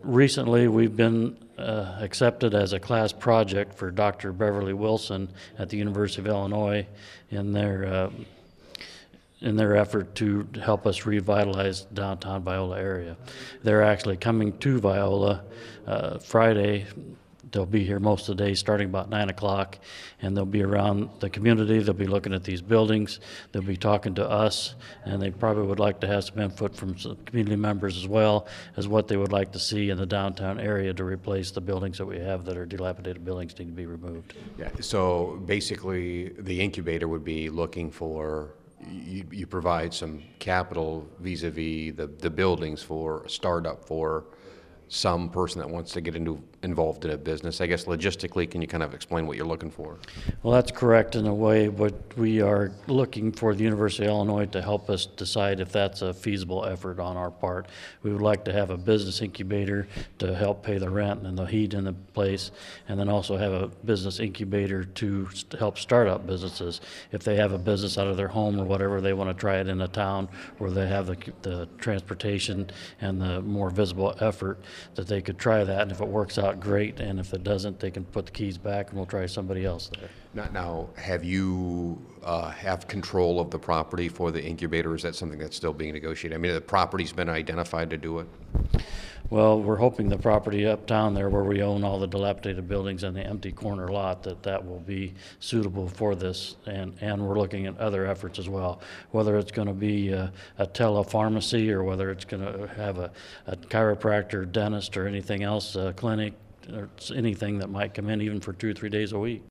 recently we've been accepted as a class project for Dr. Beverly Wilson at the University of Illinois in their effort to help us revitalize downtown Viola area. They're actually coming to Viola Friday. They'll be here most of the day, starting about 9 o'clock, and they'll be around the community. They'll be looking at these buildings. They'll be talking to us, and they probably would like to have some input from some community members as well as what they would like to see in the downtown area to replace the buildings that we have that are dilapidated buildings need to be removed. Yeah, so basically the incubator would be looking for, you provide some capital vis-a-vis the buildings for a startup for some person that wants to get involved in a business. I guess logistically, can you kind of explain what you're looking for? Well, that's correct in a way, but we are looking for the University of Illinois to help us decide if that's a feasible effort on our part. We would like to have a business incubator to help pay the rent and the heat in the place, and then also have a business incubator to help start up businesses. If they have a business out of their home or whatever, they want to try it in a town where they have the transportation and the more visible effort, that they could try that, and if it works out, great, and if it doesn't, they can put the keys back and we'll try somebody else there. Now, have you have control of the property for the incubator, or is that something that's still being negotiated? I mean, the property's been identified to do it? Well, we're hoping the property uptown there where we own all the dilapidated buildings and the empty corner lot, that will be suitable for this, and we're looking at other efforts as well, whether it's going to be a telepharmacy or whether it's going to have a chiropractor, dentist, or anything else, a clinic, or anything that might come in even for 2 or 3 days a week.